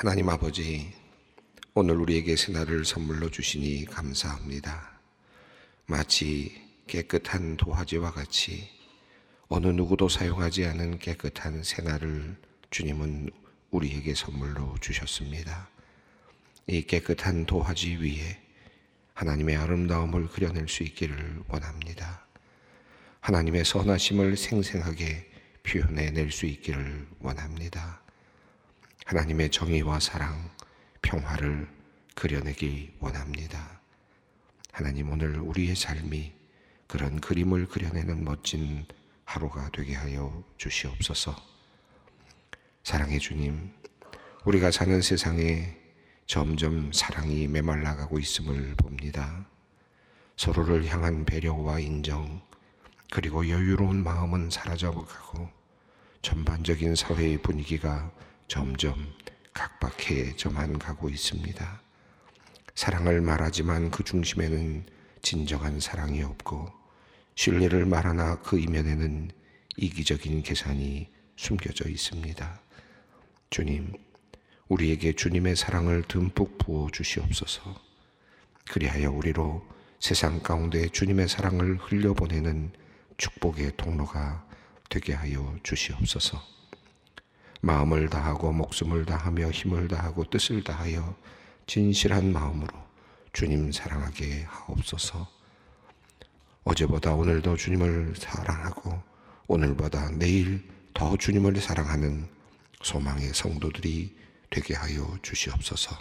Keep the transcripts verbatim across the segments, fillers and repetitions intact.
하나님 아버지, 오늘 우리에게 새날을 선물로 주시니 감사합니다. 마치 깨끗한 도화지와 같이 어느 누구도 사용하지 않은 깨끗한 새날을 주님은 우리에게 선물로 주셨습니다. 이 깨끗한 도화지 위에 하나님의 아름다움을 그려낼 수 있기를 원합니다. 하나님의 선하심을 생생하게 표현해낼 수 있기를 원합니다. 하나님의 정의와 사랑, 평화를 그려내기 원합니다. 하나님, 오늘 우리의 삶이 그런 그림을 그려내는 멋진 하루가 되게 하여 주시옵소서. 사랑의 주님, 우리가 사는 세상에 점점 사랑이 메말라가고 있음을 봅니다. 서로를 향한 배려와 인정, 그리고 여유로운 마음은 사라져가고 전반적인 사회의 분위기가 점점 각박해져만 가고 있습니다. 사랑을 말하지만 그 중심에는 진정한 사랑이 없고, 신뢰를 말하나 그 이면에는 이기적인 계산이 숨겨져 있습니다. 주님, 우리에게 주님의 사랑을 듬뿍 부어 주시옵소서. 그리하여 우리로 세상 가운데 주님의 사랑을 흘려보내는 축복의 통로가 되게 하여 주시옵소서. 마음을 다하고 목숨을 다하며 힘을 다하고 뜻을 다하여 진실한 마음으로 주님 사랑하게 하옵소서. 어제보다 오늘 더 주님을 사랑하고 오늘보다 내일 더 주님을 사랑하는 소망의 성도들이 되게 하여 주시옵소서.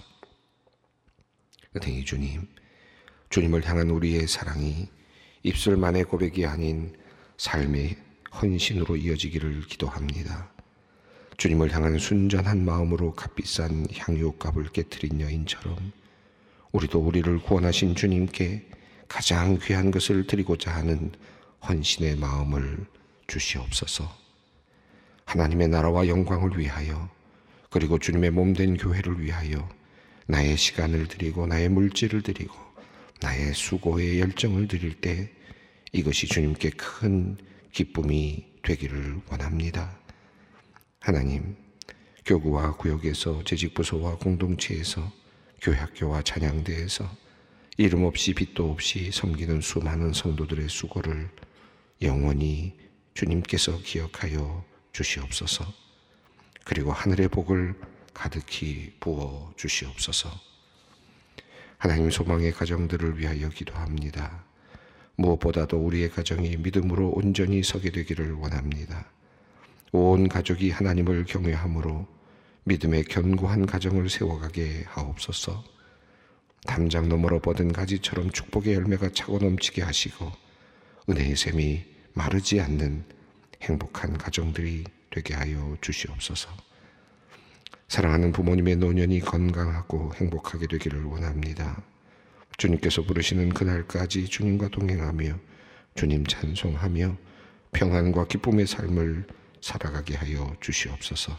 은혜의 주님, 주님을 향한 우리의 사랑이 입술만의 고백이 아닌 삶의 헌신으로 이어지기를 기도합니다. 주님을 향한 순전한 마음으로 값비싼 향유값을 깨트린 여인처럼 우리도 우리를 구원하신 주님께 가장 귀한 것을 드리고자 하는 헌신의 마음을 주시옵소서. 하나님의 나라와 영광을 위하여, 그리고 주님의 몸된 교회를 위하여 나의 시간을 드리고 나의 물질을 드리고 나의 수고의 열정을 드릴 때 이것이 주님께 큰 기쁨이 되기를 원합니다. 하나님, 교구와 구역에서, 재직부서와 공동체에서, 교회학교와 찬양대에서 이름 없이 빛도 없이 섬기는 수많은 성도들의 수고를 영원히 주님께서 기억하여 주시옵소서. 그리고 하늘의 복을 가득히 부어 주시옵소서. 하나님, 소망의 가정들을 위하여 기도합니다. 무엇보다도 우리의 가정이 믿음으로 온전히 서게 되기를 원합니다. 온 가족이 하나님을 경외함으로 믿음의 견고한 가정을 세워가게 하옵소서. 담장 너머로 뻗은 가지처럼 축복의 열매가 차고 넘치게 하시고 은혜의 샘이 마르지 않는 행복한 가정들이 되게 하여 주시옵소서. 사랑하는 부모님의 노년이 건강하고 행복하게 되기를 원합니다. 주님께서 부르시는 그날까지 주님과 동행하며 주님 찬송하며 평안과 기쁨의 삶을 살아가게 하여 주시옵소서.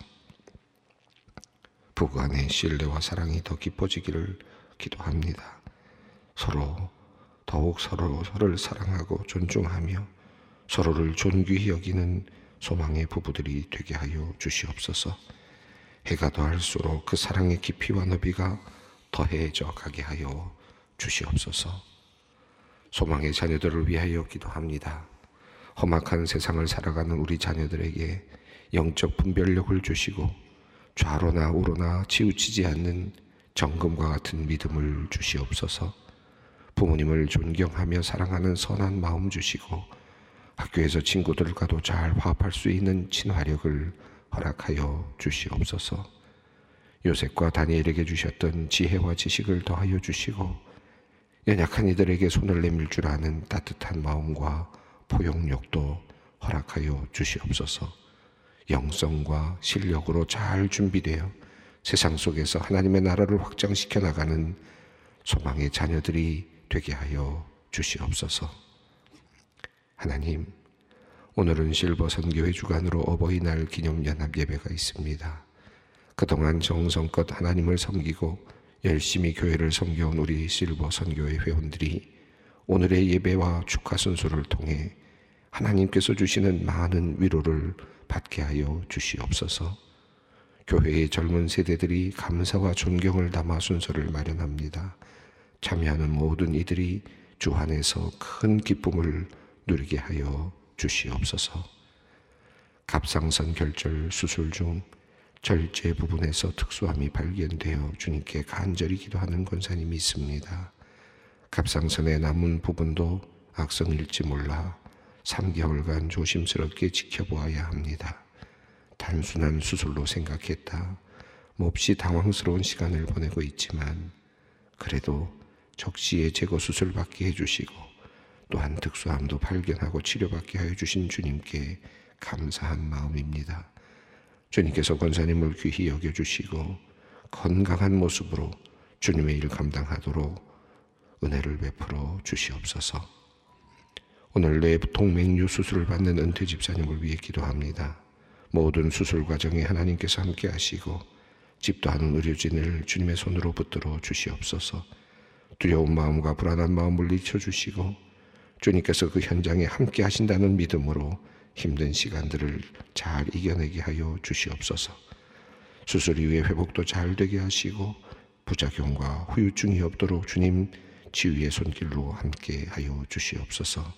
부부간의 신뢰와 사랑이 더 깊어지기를 기도합니다. 서로 더욱 서로 서로를 사랑하고 존중하며 서로를 존귀히 여기는 소망의 부부들이 되게 하여 주시옵소서. 해가 더할수록 그 사랑의 깊이와 너비가 더해져 가게 하여 주시옵소서. 소망의 자녀들을 위하여 기도합니다. 험악한 세상을 살아가는 우리 자녀들에게 영적 분별력을 주시고 좌로나 우로나 치우치지 않는 정금과 같은 믿음을 주시옵소서. 부모님을 존경하며 사랑하는 선한 마음 주시고 학교에서 친구들과도 잘 화합할 수 있는 친화력을 허락하여 주시옵소서. 요셉과 다니엘에게 주셨던 지혜와 지식을 더하여 주시고 연약한 이들에게 손을 내밀 줄 아는 따뜻한 마음과 포용력도 허락하여 주시옵소서. 영성과 실력으로 잘 준비되어 세상 속에서 하나님의 나라를 확장시켜 나가는 소망의 자녀들이 되게 하여 주시옵소서. 하나님, 오늘은 실버 선교회 주간으로 어버이날 기념 연합 예배가 있습니다. 그동안 정성껏 하나님을 섬기고 열심히 교회를 섬겨온 우리 실버 선교회 회원들이 오늘의 예배와 축하 순서를 통해 하나님께서 주시는 많은 위로를 받게 하여 주시옵소서. 교회의 젊은 세대들이 감사와 존경을 담아 순서를 마련합니다. 참여하는 모든 이들이 주 안에서 큰 기쁨을 누리게 하여 주시옵소서. 갑상선 결절 수술 중 절제 부분에서 특수함이 발견되어 주님께 간절히 기도하는 권사님이 있습니다. 갑상선의 남은 부분도 악성일지 몰라 삼 개월간 조심스럽게 지켜보아야 합니다. 단순한 수술로 생각했다. 몹시 당황스러운 시간을 보내고 있지만 그래도 적시에 제거 수술 받게 해주시고 또한 특수함도 발견하고 치료받게 하여 주신 주님께 감사한 마음입니다. 주님께서 권사님을 귀히 여겨주시고 건강한 모습으로 주님의 일 감당하도록 은혜를 베풀어 주시옵소서. 오늘 뇌 동맥류 수술을 받는 은퇴 집사님을 위해 기도합니다. 모든 수술 과정에 하나님께서 함께 하시고 집도하는 의료진을 주님의 손으로 붙들어 주시옵소서. 두려운 마음과 불안한 마음을 물리쳐주시고 주님께서 그 현장에 함께 하신다는 믿음으로 힘든 시간들을 잘 이겨내게 하여 주시옵소서. 수술 이후에 회복도 잘 되게 하시고 부작용과 후유증이 없도록 주님 치유의 손길로 함께 하여 주시옵소서.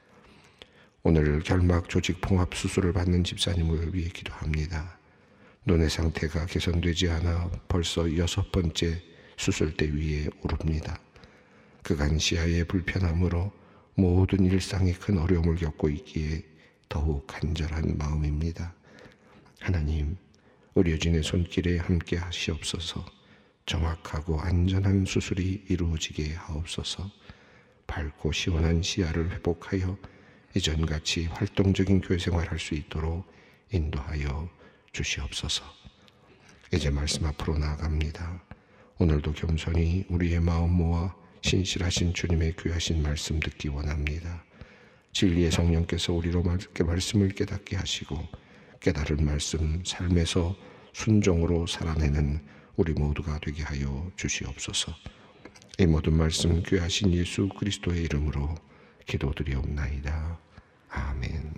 오늘 결막 조직 봉합 수술을 받는 집사님을 위해 기도합니다. 눈의 상태가 개선되지 않아 벌써 여섯 번째 수술대 위에 오릅니다. 그간 시야의 불편함으로 모든 일상에 큰 어려움을 겪고 있기에 더욱 간절한 마음입니다. 하나님, 의료진의 손길에 함께 하시옵소서. 정확하고 안전한 수술이 이루어지게 하옵소서. 밝고 시원한 시야를 회복하여 이전같이 활동적인 교회 생활할 수 있도록 인도하여 주시옵소서. 이제 말씀 앞으로 나아갑니다. 오늘도 겸손히 우리의 마음 모아 신실하신 주님의 귀하신 말씀 듣기 원합니다. 진리의 성령께서 우리로 말씀을 깨닫게 하시고 깨달은 말씀 삶에서 순종으로 살아내는 우리 모두가 되게 하여 주시옵소서. 이 모든 말씀 귀하신 예수 그리스도의 이름으로 기도드리옵나이다. 아멘.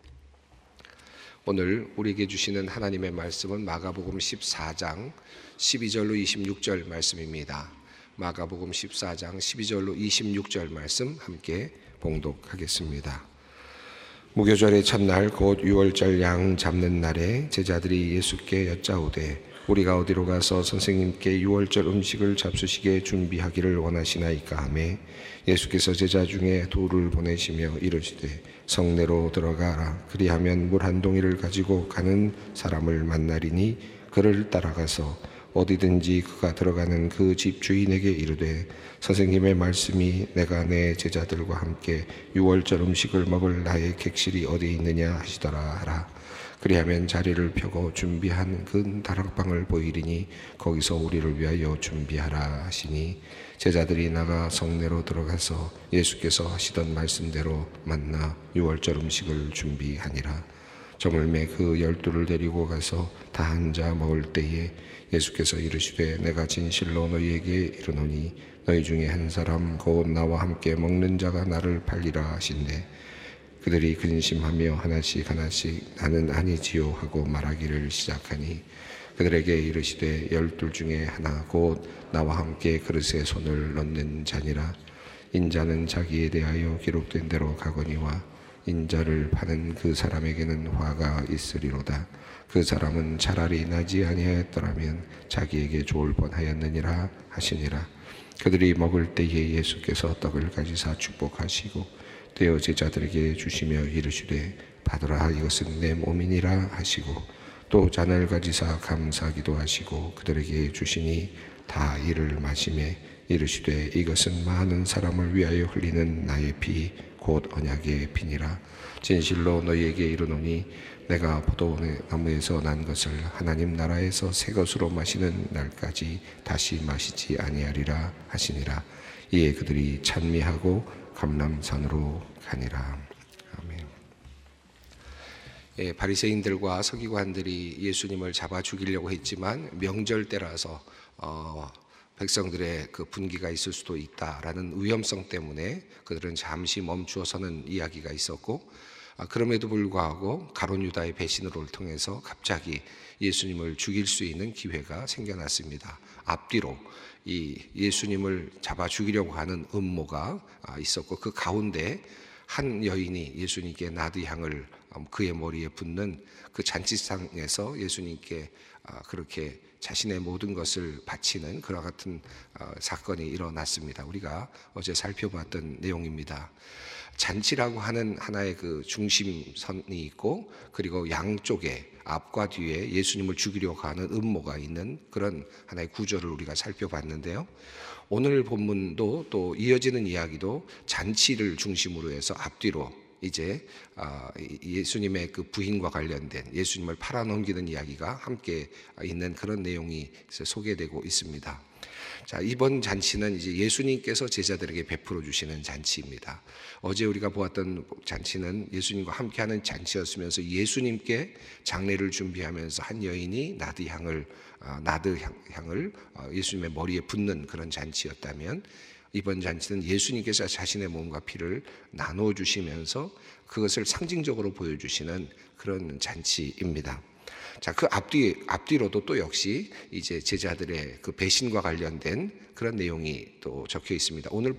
오늘 우리에게 주시는 하나님의 말씀은 마가복음 십사 장 십이 절로 이십육 절 말씀입니다. 마가복음 십사 장 십이 절로 이십육 절 말씀 함께 봉독하겠습니다. 무교절의 첫날 곧 유월절 양 잡는 날에 제자들이 예수께 여짜오되 우리가 어디로 가서 선생님께 유월절 음식을 잡수시게 준비하기를 원하시나이까 하매 예수께서 제자 중에 둘을 보내시며 이르시되 성내로 들어가라. 그리하면 물 한 동이를 가지고 가는 사람을 만나리니 그를 따라가서 어디든지 그가 들어가는 그 집 주인에게 이르되 선생님의 말씀이 내가 내 제자들과 함께 유월절 음식을 먹을 나의 객실이 어디 있느냐 하시더라 하라. 그리하면 자리를 펴고 준비한 그 다락방을 보이리니 거기서 우리를 위하여 준비하라 하시니 제자들이 나가 성내로 들어가서 예수께서 하시던 말씀대로 만나 유월절 음식을 준비하니라. 저물매 그 열두를 데리고 가서 다 앉아 먹을 때에 예수께서 이르시되 내가 진실로 너희에게 이르노니 너희 중에 한 사람 곧 나와 함께 먹는 자가 나를 팔리라 하신대 그들이 근심하며 하나씩 하나씩 나는 아니지요 하고 말하기를 시작하니 그들에게 이르시되 열둘 중에 하나 곧 나와 함께 그릇에 손을 넣는 자니라. 인자는 자기에 대하여 기록된 대로 가거니와 인자를 파는 그 사람에게는 화가 있으리로다. 그 사람은 차라리 나지 아니하였더라면 자기에게 좋을 뻔하였느니라 하시니라. 그들이 먹을 때에 예수께서 떡을 가지사 축복하시고 되어 제자들에게 주시며 이르시되 받으라 이것은 내 몸이니라 하시고 또 잔을 가지사 감사기도 하시고 그들에게 주시니 다 이를 마시매 이르시되 이것은 많은 사람을 위하여 흘리는 나의 피 곧 언약의 피니라. 진실로 너희에게 이르노니 내가 포도나무에서 난 것을 하나님 나라에서 새 것으로 마시는 날까지 다시 마시지 아니하리라 하시니라. 이에 그들이 찬미하고 감람산으로 가니라. 아멘. 예, 바리새인들과 서기관들이 예수님을 잡아 죽이려고 했지만 명절 때라서 어, 백성들의 그 분기가 있을 수도 있다라는 위험성 때문에 그들은 잠시 멈추어서는 이야기가 있었고 그럼에도 불구하고 가룟 유다의 배신으로 통해서 갑자기 예수님을 죽일 수 있는 기회가 생겨났습니다. 앞뒤로 이 예수님을 잡아 죽이려고 하는 음모가 있었고, 그 가운데 한 여인이 예수님께 나드향을 그의 머리에 붓는 그 잔치상에서 예수님께 그렇게 자신의 모든 것을 바치는 그와 같은 사건이 일어났습니다. 우리가 어제 살펴봤던 내용입니다. 잔치라고 하는 하나의 그 중심선이 있고, 그리고 양쪽에 앞과 뒤에 예수님을 죽이려고 하는 음모가 있는 그런 하나의 구조를 우리가 살펴봤는데요. 오늘 본문도 또 이어지는 이야기도 잔치를 중심으로 해서 앞뒤로 이제 예수님의 그 부인과 관련된 예수님을 팔아넘기는 이야기가 함께 있는 그런 내용이 소개되고 있습니다. 자, 이번 잔치는 이제 예수님께서 제자들에게 베풀어 주시는 잔치입니다. 어제 우리가 보았던 잔치는 예수님과 함께하는 잔치였으면서 예수님께 장례를 준비하면서 한 여인이 나드 향을 나드 향을 예수님의 머리에 붓는 그런 잔치였다면, 이번 잔치는 예수님께서 자신의 몸과 피를 나누어 주시면서 그것을 상징적으로 보여주시는 그런 잔치입니다. 자, 그 앞뒤, 앞뒤로도 또 역시 이제 제자들의 그 배신과 관련된 그런 내용이 또 적혀 있습니다. 오늘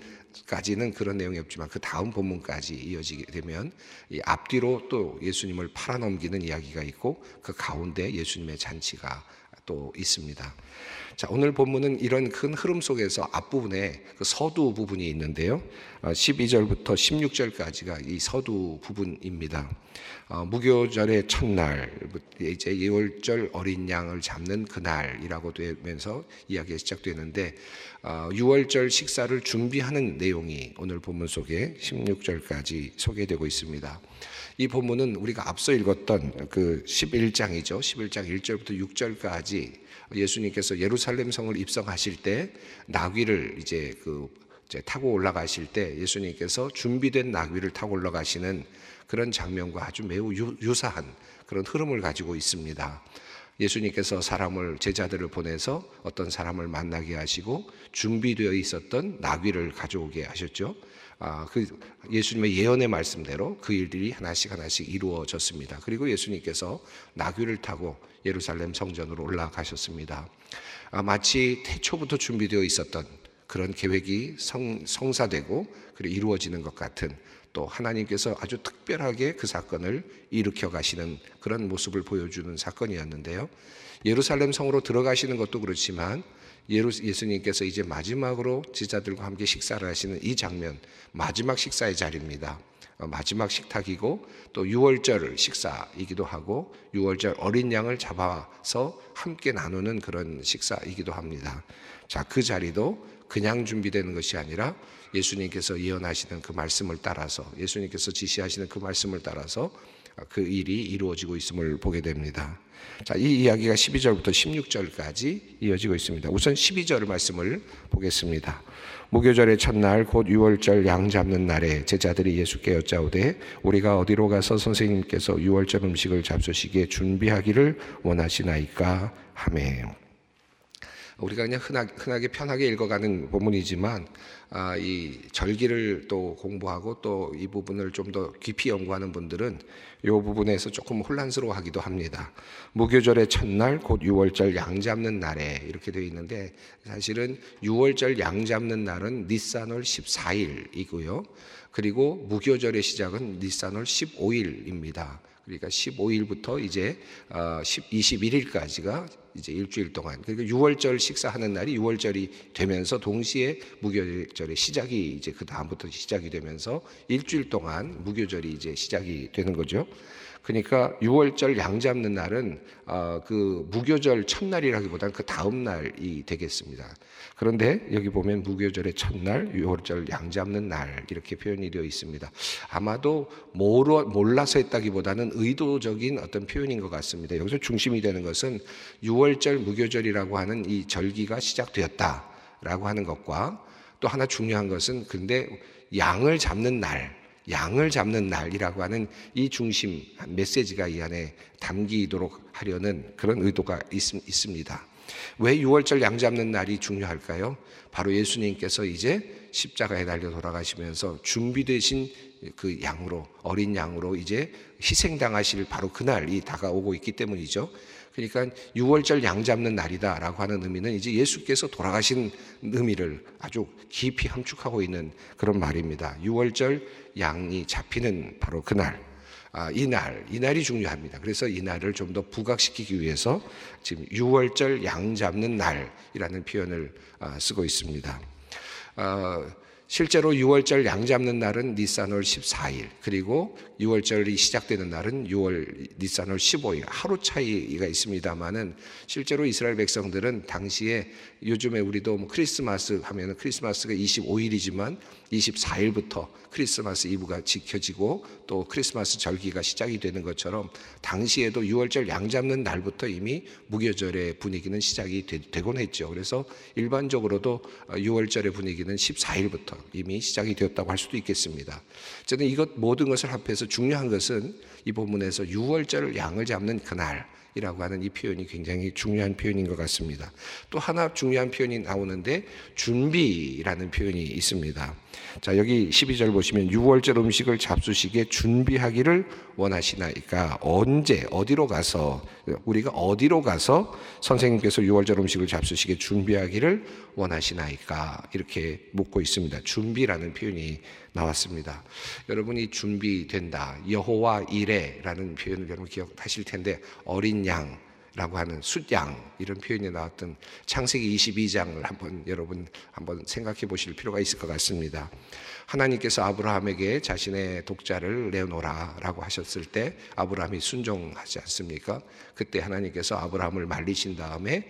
본문까지는 그런 내용이 없지만 그 다음 본문까지 이어지게 되면 이 앞뒤로 또 예수님을 팔아넘기는 이야기가 있고, 그 가운데 예수님의 잔치가 또 있습니다. 자, 오늘 본문은 이런 큰 흐름 속에서 앞부분에 그 서두 부분이 있는데요. 십이 절부터 십육 절까지가 이 서두 부분입니다. 어, 무교절의 첫날, 이제 유월절 어린 양을 잡는 그날이라고 되면서 이야기가 시작되는데, 어, 유월절 식사를 준비하는 내용이 오늘 본문 속에 십육 절까지 소개되고 있습니다. 이 본문은 우리가 앞서 읽었던 그 십일 장이죠. 십일 장 일 절부터 육 절까지 예수님께서 예루살렘 성을 입성하실 때 나귀를 이제 그 이제 타고 올라가실 때 예수님께서 준비된 나귀를 타고 올라가시는 그런 장면과 아주 매우 유, 유사한 그런 흐름을 가지고 있습니다. 예수님께서 사람을, 제자들을 보내서 어떤 사람을 만나게 하시고 준비되어 있었던 나귀를 가져오게 하셨죠. 아, 그 예수님의 예언의 말씀대로 그 일들이 하나씩 하나씩 이루어졌습니다. 그리고 예수님께서 나귀를 타고 예루살렘 성전으로 올라가셨습니다. 아, 마치 태초부터 준비되어 있었던 그런 계획이 성, 성사되고 그리고 이루어지는 것 같은, 또 하나님께서 아주 특별하게 그 사건을 일으켜 가시는 그런 모습을 보여주는 사건이었는데요. 예루살렘 성으로 들어가시는 것도 그렇지만 예수님께서 이제 마지막으로 제자들과 함께 식사를 하시는 이 장면, 마지막 식사의 자리입니다. 마지막 식탁이고 또 유월절 식사이기도 하고 유월절 어린 양을 잡아서 함께 나누는 그런 식사이기도 합니다. 자, 그 자리도 그냥 준비되는 것이 아니라 예수님께서 예언하시는 그 말씀을 따라서, 예수님께서 지시하시는 그 말씀을 따라서 그 일이 이루어지고 있음을 보게 됩니다. 자, 이 이야기가 십이 절부터 십육 절까지 이어지고 있습니다. 우선 십이 절 말씀을 보겠습니다. 무교절의 첫날 곧 유월절 양 잡는 날에 제자들이 예수께 여짜오되 우리가 어디로 가서 선생님께서 유월절 음식을 잡수시기에 준비하기를 원하시나이까 하매. 우리가 그냥 흔하게, 흔하게 편하게 읽어가는 본문이지만 아, 이 절기를 또 공부하고 또 이 부분을 좀 더 깊이 연구하는 분들은 이 부분에서 조금 혼란스러워하기도 합니다. 무교절의 첫날 곧 유월절 양 잡는 날에 이렇게 되어 있는데, 사실은 유월절 양 잡는 날은 니산월 십사 일이고요. 그리고 무교절의 시작은 니산월 십오 일입니다. 그러니까 십오 일부터 이제 이십일 일까지가 이제 일주일 동안, 그러니까 유월절 식사하는 날이 유월절이 되면서 동시에 무교절의 시작이 이제 그 다음부터 시작이 되면서 일주일 동안 무교절이 이제 시작이 되는 거죠. 그러니까 유월절 양 잡는 날은 어, 그 무교절 첫날이라기보다는 그 다음 날이 되겠습니다. 그런데 여기 보면 무교절의 첫날, 유월절 양 잡는 날 이렇게 표현이 되어 있습니다. 아마도 모르, 몰라서 했다기보다는 의도적인 어떤 표현인 것 같습니다. 여기서 중심이 되는 것은 유월절 무교절이라고 하는 이 절기가 시작되었다라고 하는 것과, 또 하나 중요한 것은 근데 양을 잡는 날, 양을 잡는 날이라고 하는 이 중심 메시지가 이 안에 담기도록 하려는 그런 의도가 있, 있습니다. 왜 유월절 양 잡는 날이 중요할까요? 바로 예수님께서 이제 십자가에 달려 돌아가시면서 준비되신 그 양으로, 어린 양으로 이제 희생당하실 바로 그날이 다가오고 있기 때문이죠. 그러니까 유월절 양 잡는 날이다라고 하는 의미는 이제 예수께서 돌아가신 의미를 아주 깊이 함축하고 있는 그런 말입니다. 유월절 양이 잡히는 바로 그날, 아, 이날, 이날이 중요합니다. 그래서 이 날을 좀 더 부각시키기 위해서 지금 유월절 양 잡는 날이라는 표현을 쓰고 있습니다. 어, 실제로 유월절 양 잡는 날은 니산월 십사 일, 그리고 유월절이 시작되는 날은 유월 니산월 십오 일, 하루 차이가 있습니다만은 실제로 이스라엘 백성들은 당시에 요즘에 우리도 뭐 크리스마스 하면은 크리스마스가 이십오 일이지만 이십사 일부터 크리스마스 이브가 지켜지고 또 크리스마스 절기가 시작이 되는 것처럼 당시에도 유월절 양 잡는 날부터 이미 무교절의 분위기는 시작이 되, 되곤 했죠. 그래서 일반적으로도 유월절의 분위기는 십사 일부터 이미 시작이 되었다고 할 수도 있겠습니다. 저는 이것 모든 것을 합해서 중요한 것은 이 본문에서 유월절 양을 잡는 그날 이라고 하는 이 표현이 굉장히 중요한 표현인 것 같습니다. 또 하나 중요한 표현이 나오는데 준비라는 표현이 있습니다. 자, 여기 십이 절 보시면 유월절 음식을 잡수시기에 준비하기를 원하시나이까. 언제 어디로 가서, 우리가 어디로 가서 선생님께서 유월절 음식을 잡수시기에 준비하기를 원하시나이까, 이렇게 묻고 있습니다. 준비라는 표현이 나왔습니다. 여러분이 준비된다, 여호와 이레라는 표현을 여러분 기억하실 텐데, 어린 양라고 하는 숫양, 이런 표현이 나왔던 창세기 이십이 장을 한번 여러분 한번 생각해 보실 필요가 있을 것 같습니다. 하나님께서 아브라함에게 자신의 독자를 내어놓으라라고 하셨을 때 아브라함이 순종하지 않습니까? 그때 하나님께서 아브라함을 말리신 다음에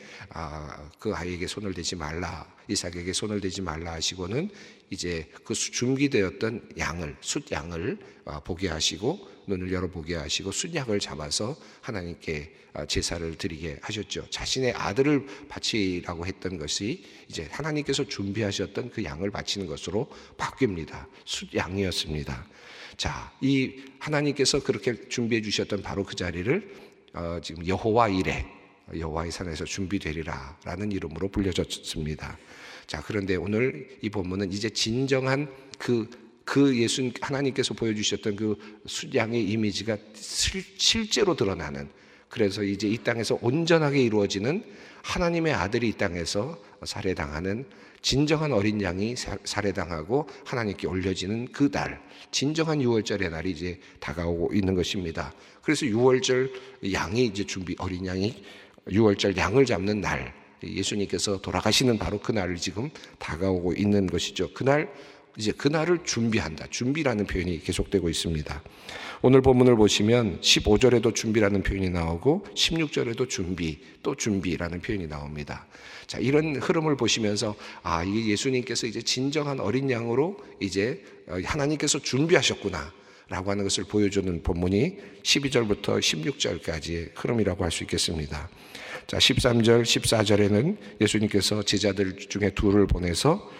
아, 그 아이에게 손을 대지 말라, 이삭에게 손을 대지 말라 하시고는 이제 그 준비되었던 양을, 숫양을 보게 하시고 눈을 열어보게 하시고 숫양을 잡아서 하나님께 제사를 드리게 하셨죠. 자신의 아들을 바치라고 했던 것이 이제 하나님께서 준비하셨던 그 양을 바치는 것으로 바뀝니다. 숫양이었습니다. 자, 이 하나님께서 그렇게 준비해 주셨던 바로 그 자리를 어, 지금 여호와 이레, 여호와의 산에서 준비되리라 라는 이름으로 불려졌습니다. 자, 그런데 오늘 이 본문은 이제 진정한 그 그 예수 하나님께서 보여주셨던 그 숫양의 이미지가 실, 실제로 드러나는, 그래서 이제 이 땅에서 온전하게 이루어지는 하나님의 아들이 이 땅에서 살해당하는 진정한 어린 양이 살해당하고 하나님께 올려지는 그 날, 진정한 유월절의 날이 이제 다가오고 있는 것입니다. 그래서 유월절 양이 이제 준비, 어린 양이 유월절 양을 잡는 날, 예수님께서 돌아가시는 바로 그 날을 지금 다가오고 있는 것이죠. 그날 이제 그날을 준비한다. 준비라는 표현이 계속되고 있습니다. 오늘 본문을 보시면 십오 절에도 준비라는 표현이 나오고 십육 절에도 준비, 또 준비라는 표현이 나옵니다. 자, 이런 흐름을 보시면서 아, 이게 예수님께서 이제 진정한 어린 양으로 이제 하나님께서 준비하셨구나 라고 하는 것을 보여주는 본문이 십이 절부터 십육 절까지의 흐름이라고 할 수 있겠습니다. 자, 십삼 절, 십사 절에는 예수님께서 제자들 중에 둘을 보내서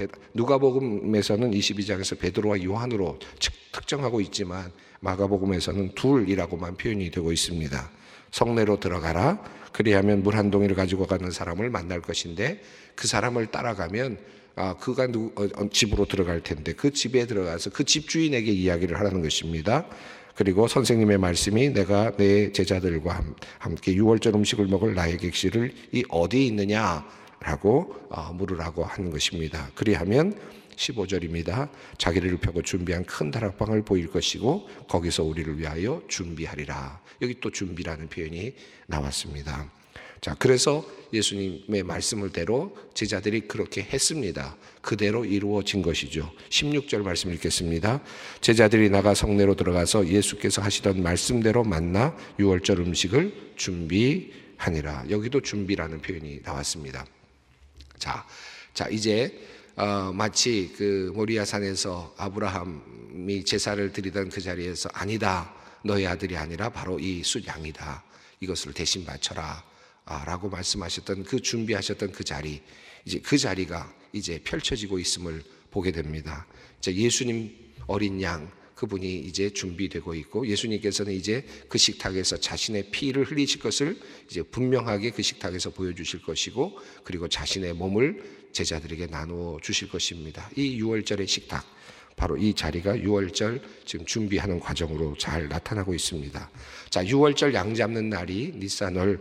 누가복음에서는 이십이 장에서 베드로와 요한으로 특정하고 있지만 마가복음에서는 둘이라고만 표현이 되고 있습니다. 성내로 들어가라. 그리하면 물 한 동이를 가지고 가는 사람을 만날 것인데 그 사람을 따라가면 아, 그가 누, 어, 집으로 들어갈 텐데 그 집에 들어가서 그 집주인에게 이야기를 하라는 것입니다. 그리고 선생님의 말씀이 내가 내 제자들과 함께 유월절 음식을 먹을 나의 객실을 이 어디에 있느냐라고 물으라고 하는 것입니다. 그리하면 십오 절입니다. 자기를 펴고 준비한 큰 다락방을 보일 것이고 거기서 우리를 위하여 준비하리라. 여기 또 준비라는 표현이 나왔습니다. 자, 그래서 예수님의 말씀을대로 제자들이 그렇게 했습니다. 그대로 이루어진 것이죠. 십육 절 말씀 읽겠습니다. 제자들이 나가 성내로 들어가서 예수께서 하시던 말씀대로 만나 유월절 음식을 준비하니라. 여기도 준비라는 표현이 나왔습니다. 자, 자 이제 어, 마치 그 모리아산에서 아브라함이 제사를 드리던 그 자리에서 아니다, 너의 아들이 아니라 바로 이 숫양이다, 이것을 대신 바쳐라 라고 말씀하셨던 그 준비하셨던 그 자리, 이제 그 자리가 이제 펼쳐지고 있음을 보게 됩니다. 이제 예수님 어린 양, 그분이 이제 준비되고 있고, 예수님께서는 이제 그 식탁에서 자신의 피를 흘리실 것을 이제 분명하게 그 식탁에서 보여주실 것이고, 그리고 자신의 몸을 제자들에게 나누어 주실 것입니다. 이 유월절의 식탁, 바로 이 자리가 유월절 지금 준비하는 과정으로 잘 나타나고 있습니다. 자, 유월절 양 잡는 날이 니산월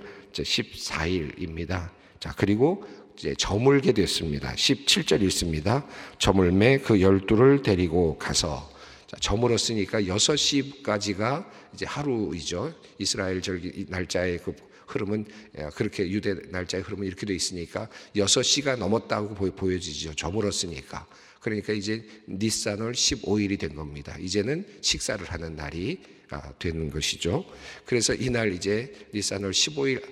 십사 일입니다. 자, 그리고 이제 저물게 됐습니다. 십칠 절 있습니다. 저물매 그 열두를 데리고 가서, 자, 저물었으니까 여섯 시까지가 이제 하루이죠. 이스라엘 절기 날짜의 그 흐름은, 그렇게 유대 날짜의 흐름은 이렇게 돼 있으니까 여섯 시가 넘었다고 보여지죠. 저물었으니까. 그러니까 이제 니산월 십오 일이 된 겁니다. 이제는 식사를 하는 날이 되는 것이죠. 그래서 이날 이제 니산월 십오 일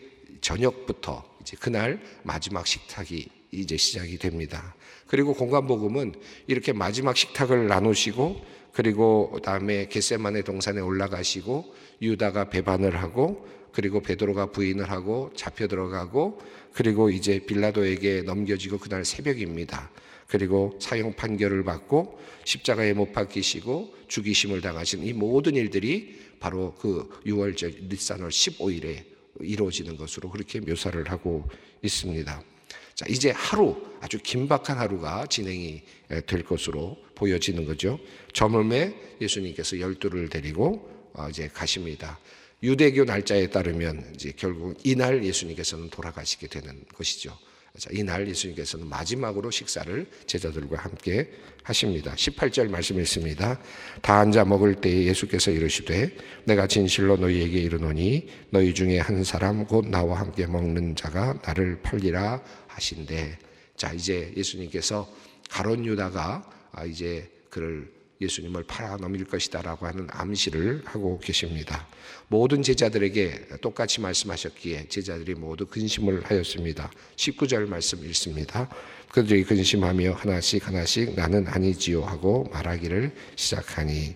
저녁부터 이제 그날 마지막 식탁이 이제 시작이 됩니다. 그리고 공관복음은 이렇게 마지막 식탁을 나누시고, 그리고 그다음에 겟세마네 동산에 올라가시고, 유다가 배반을 하고, 그리고 베드로가 부인을 하고 잡혀 들어가고, 그리고 이제 빌라도에게 넘겨지고 그날 새벽입니다. 그리고 사형 판결을 받고 십자가에 못 박히시고 죽이심을 당하신 이 모든 일들이 바로 그 유월절 니산월 십오 일에 이루어지는 것으로 그렇게 묘사를 하고 있습니다. 자, 이제 하루, 아주 긴박한 하루가 진행이 될 것으로 보여지는 거죠. 저물매 예수님께서 열두를 데리고 이제 가십니다. 유대교 날짜에 따르면 이제 결국 이날 예수님께서는 돌아가시게 되는 것이죠. 자, 이날 예수님께서는 마지막으로 식사를 제자들과 함께 하십니다. 십팔 절 말씀 있습니다. 다 앉아 먹을 때에 예수께서 이르시되 내가 진실로 너희에게 이르노니 너희 중에 한 사람 곧 나와 함께 먹는 자가 나를 팔리라 하신대. 자, 이제 예수님께서 가룟 유다가 이제 그를 예수님을 팔아 넘길 것이다라고 하는 암시를 하고 계십니다. 모든 제자들에게 똑같이 말씀하셨기에 제자들이 모두 근심을 하였습니다. 십구 절 말씀 읽습니다. 그들이 근심하며 하나씩 하나씩 나는 아니지요 하고 말하기를 시작하니,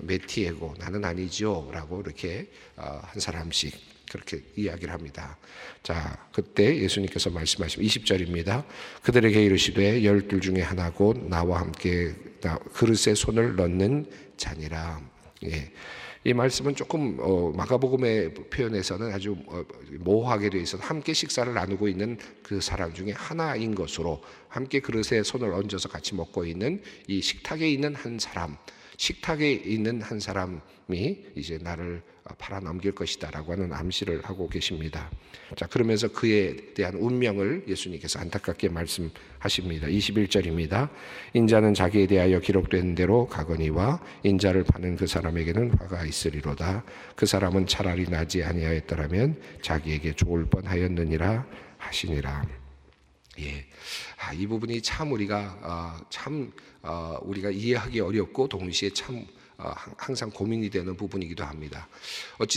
메티에고 나는 아니지요 라고 이렇게 한 사람씩 그렇게 이야기를 합니다. 자, 그때 예수님께서 말씀하시면 이십 절입니다. 그들에게 이르시되 열둘 중에 하나 곧 나와 함께 그릇에 손을 넣는 자니라. 예. 이 말씀은 조금 어, 마가복음의 표현에서는 아주 어, 모호하게 되어 있어서 함께 식사를 나누고 있는 그 사람 중에 하나인 것으로, 함께 그릇에 손을 얹어서 같이 먹고 있는 이 식탁에 있는 한 사람, 식탁에 있는 한 사람이 이제 나를 팔아 넘길 것이다라고 하는 암시를 하고 계십니다. 자, 그러면서 그에 대한 운명을 예수님께서 안타깝게 말씀하십니다. 이십일 절입니다. 인자는 자기에 대하여 기록된 대로 가거니와 인자를 파는 그 사람에게는 화가 있으리로다. 그 사람은 차라리 나지 아니하였더라면 자기에게 좋을 뻔하였느니라 하시니라. 예, 아, 이 부분이 참 우리가 어, 참 어, 우리가 이해하기 어렵고 동시에 참 어, 항상 고민이 되는 부분이기도 합니다. 어찌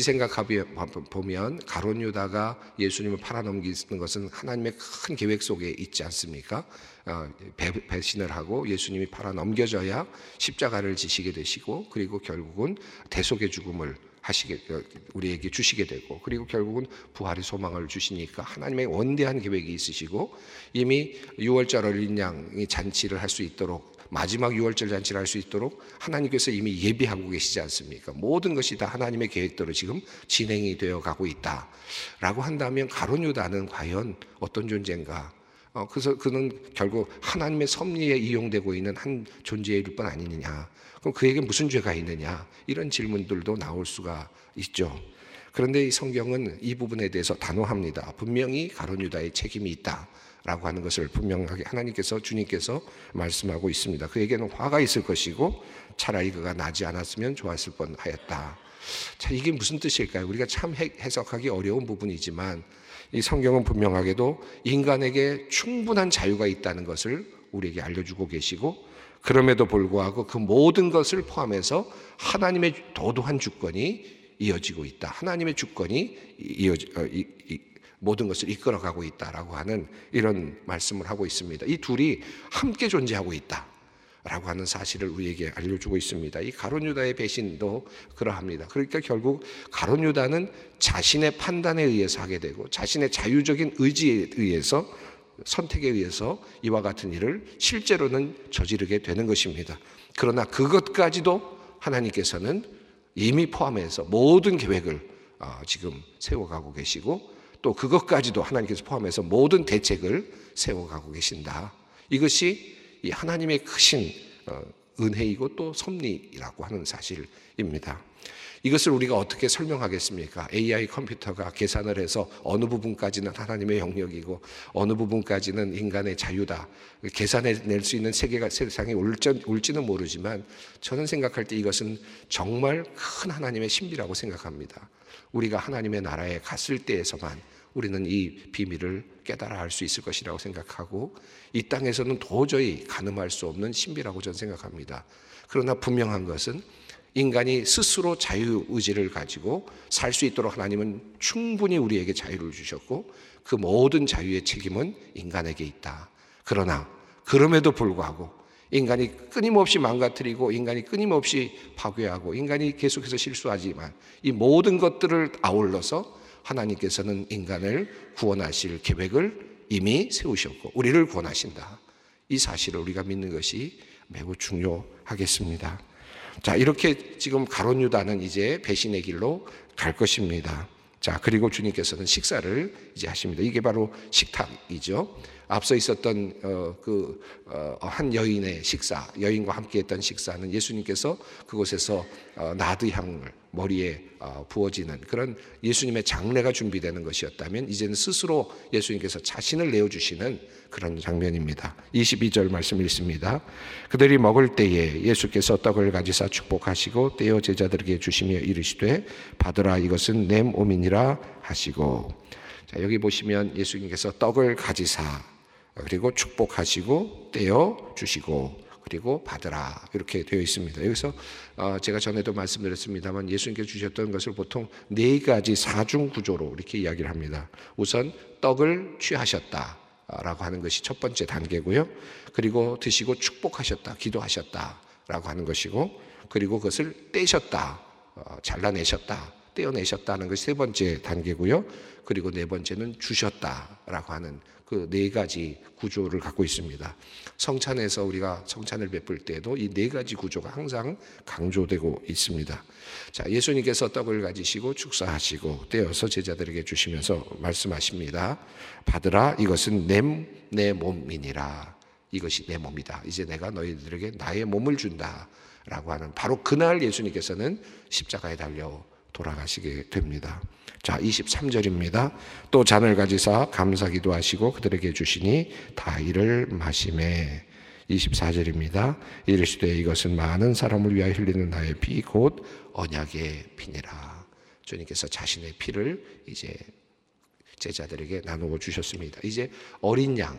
생각해보면 가룟 유다가 예수님을 팔아넘기는 것은 하나님의 큰 계획 속에 있지 않습니까? 어, 배, 배신을 하고 예수님이 팔아넘겨져야 십자가를 지시게 되시고, 그리고 결국은 대속의 죽음을 하시게, 우리에게 주시게 되고, 그리고 결국은 부활의 소망을 주시니까 하나님의 원대한 계획이 있으시고, 이미 유월절 어린 양이 잔치를 할 수 있도록, 마지막 유월절 잔치를 할 수 있도록 하나님께서 이미 예비하고 계시지 않습니까? 모든 것이 다 하나님의 계획대로 지금 진행이 되어 가고 있다라고 한다면 가룟 유다는 과연 어떤 존재인가? 어, 그래서 그는 결국 하나님의 섭리에 이용되고 있는 한 존재일 뿐 아니느냐? 그럼 그에게 무슨 죄가 있느냐? 이런 질문들도 나올 수가 있죠. 그런데 이 성경은 이 부분에 대해서 단호합니다. 분명히 가룟 유다의 책임이 있다 라고 하는 것을 분명하게 하나님께서, 주님께서 말씀하고 있습니다. 그에게는 화가 있을 것이고 차라리 그가 나지 않았으면 좋았을 뻔하였다. 자, 이게 무슨 뜻일까요? 우리가 참 해석하기 어려운 부분이지만 이 성경은 분명하게도 인간에게 충분한 자유가 있다는 것을 우리에게 알려주고 계시고, 그럼에도 불구하고 그 모든 것을 포함해서 하나님의 도도한 주권이 이어지고 있다. 하나님의 주권이 이어지, 어, 이, 이, 모든 것을 이끌어가고 있다라고 하는 이런 말씀을 하고 있습니다. 이 둘이 함께 존재하고 있다라고 하는 사실을 우리에게 알려주고 있습니다. 이 가룟 유다의 배신도 그러합니다. 그러니까 결국 가룟 유다는 자신의 판단에 의해서 하게 되고 자신의 자유적인 의지에 의해서, 선택에 의해서 이와 같은 일을 실제로는 저지르게 되는 것입니다. 그러나 그것까지도 하나님께서는 이미 포함해서 모든 계획을 지금 세워가고 계시고 또 그것까지도 하나님께서 포함해서 모든 대책을 세워가고 계신다. 이것이 이 하나님의 크신 은혜이고 또 섭리라고 하는 사실입니다. 이것을 우리가 어떻게 설명하겠습니까? 에이아이 컴퓨터가 계산을 해서 어느 부분까지는 하나님의 영역이고 어느 부분까지는 인간의 자유다. 계산해낼 수 있는 세계가 세상에 올지는 모르지만 저는 생각할 때 이것은 정말 큰 하나님의 신비라고 생각합니다. 우리가 하나님의 나라에 갔을 때에서만 우리는 이 비밀을 깨달아 알 수 있을 것이라고 생각하고 이 땅에서는 도저히 가늠할 수 없는 신비라고 저는 생각합니다. 그러나 분명한 것은 인간이 스스로 자유의지를 가지고 살 수 있도록 하나님은 충분히 우리에게 자유를 주셨고 그 모든 자유의 책임은 인간에게 있다. 그러나 그럼에도 불구하고 인간이 끊임없이 망가뜨리고 인간이 끊임없이 파괴하고 인간이 계속해서 실수하지만 이 모든 것들을 아울러서 하나님께서는 인간을 구원하실 계획을 이미 세우셨고 우리를 구원하신다. 이 사실을 우리가 믿는 것이 매우 중요하겠습니다. 자, 이렇게 지금 가룟 유다는 이제 배신의 길로 갈 것입니다. 자, 그리고 주님께서는 식사를 이제 하십니다. 이게 바로 식탁이죠. 앞서 있었던 어, 그 어, 한 여인의 식사, 여인과 함께했던 식사는 예수님께서 그곳에서 어, 나드 향을 머리에 어, 부어지는 그런 예수님의 장례가 준비되는 것이었다면 이제는 스스로 예수님께서 자신을 내어주시는 그런 장면입니다. 이십이 절 말씀 읽습니다. 그들이 먹을 때에 예수께서 떡을 가지사 축복하시고 떼어 제자들에게 주시며 이르시되 받으라 이것은 내 몸이니라 하시고. 자, 여기 보시면 예수님께서 떡을 가지사 그리고 축복하시고 떼어 주시고 그리고 받으라 이렇게 되어 있습니다. 여기서 제가 전에도 말씀드렸습니다만 예수님께서 주셨던 것을 보통 네 가지 사중 구조로 이렇게 이야기를 합니다. 우선 떡을 취하셨다라고 하는 것이 첫 번째 단계고요. 그리고 드시고 축복하셨다, 기도하셨다라고 하는 것이고 그리고 그것을 떼셨다, 잘라내셨다, 떼어내셨다는 것이 세 번째 단계고요. 그리고 네 번째는 주셨다라고 하는 그 네 가지 구조를 갖고 있습니다. 성찬에서 우리가 성찬을 베풀 때도 이 네 가지 구조가 항상 강조되고 있습니다. 자, 예수님께서 떡을 가지시고 축사하시고 떼어서 제자들에게 주시면서 말씀하십니다. 받으라 이것은 내, 내 몸이니라. 이것이 내 몸이다. 이제 내가 너희들에게 나의 몸을 준다 라고 하는 바로 그날 예수님께서는 십자가에 달려 돌아가시게 됩니다. 자, 이십삼 절입니다. 또 잔을 가지사 감사기도 하시고 그들에게 주시니 다 이를 마시매. 이십사 절입니다. 이르시되 이것은 많은 사람을 위하여 흘리는 나의 피 곧 언약의 피니라. 주님께서 자신의 피를 이제 제자들에게 나누어 주셨습니다. 이제 어린 양이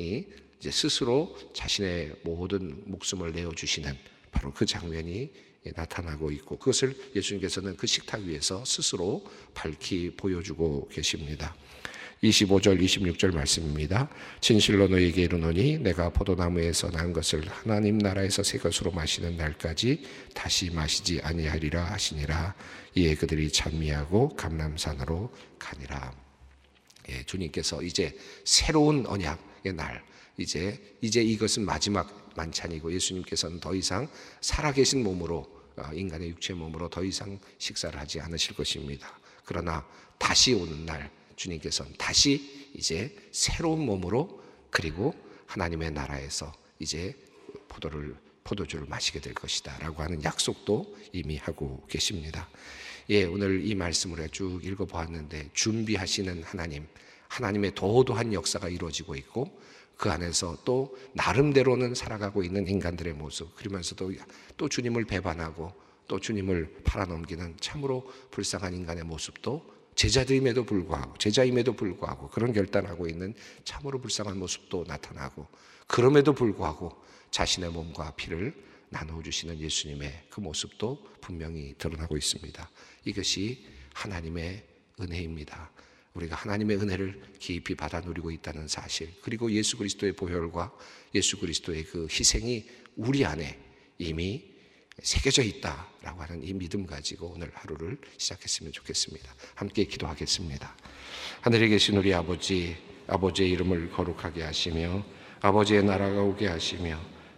이제 스스로 자신의 모든 목숨을 내어 주시는 바로 그 장면이 나타나고 있고 그것을 예수님께서는 그 식탁 위에서 스스로 밝히 보여주고 계십니다. 이십오 절 이십육 절 말씀입니다. 진실로 너희에게 이르노니 내가 포도나무에서 난 것을 하나님 나라에서 새 것으로 마시는 날까지 다시 마시지 아니하리라 하시니라. 이에 그들이 찬미하고 감람산으로 가니라. 예, 주님께서 이제 새로운 언약의 날 이제 이제 이것은 마지막 만찬이고 예수님께서는 더 이상 살아계신 몸으로 인간의 육체 몸으로 더 이상 식사를 하지 않으실 것입니다. 그러나 다시 오는 날 주님께서는 다시 이제 새로운 몸으로 그리고 하나님의 나라에서 이제 포도를 포도주를 마시게 될 것이다 라고 하는 약속도 이미 하고 계십니다. 예, 오늘 이 말씀을 쭉 읽어보았는데 준비하시는 하나님, 하나님의 도도한 역사가 이루어지고 있고 그 안에서 또 나름대로는 살아가고 있는 인간들의 모습, 그러면서도 또 주님을 배반하고 또 주님을 팔아넘기는 참으로 불쌍한 인간의 모습도 제자들임에도 불구하고 제자임에도 불구하고 그런 결단하고 있는 참으로 불쌍한 모습도 나타나고 그럼에도 불구하고 자신의 몸과 피를 나누어 주시는 예수님의 그 모습도 분명히 드러나고 있습니다. 이것이 하나님의 은혜입니다. 우리가 하나님의 은혜를 깊이 받아 누리고 있다는 사실, 그리고 예수 그리스도의 보혈과 예수 그리스도의 그 희생이 우리 안에 이미 새겨져 있다라고 하는 이 믿음 가지고 오늘 하루를 시작했으면 좋겠습니다. 함께 기도하겠습니다. 하늘에 계신 우리 아버지, 아버지의 이름을 거룩하게 하시며 아버지의 나라가 오게 하시며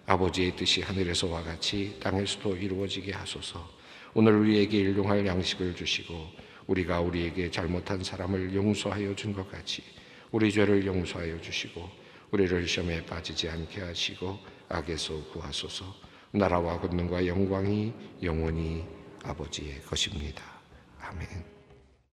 아버지의 뜻이 하늘에서와 같이 땅에서도 이루어지게 하소서. 오늘 우리에게 일용할 양식을 주시고 우리가 우리에게 잘못한 사람을 용서하여 준 것 같이 우리 죄를 용서하여 주시고 우리를 시험에 빠지지 않게 하시고 악에서 구하소서. 나라와 권능과 영광이 영원히 아버지의 것입니다. 아멘.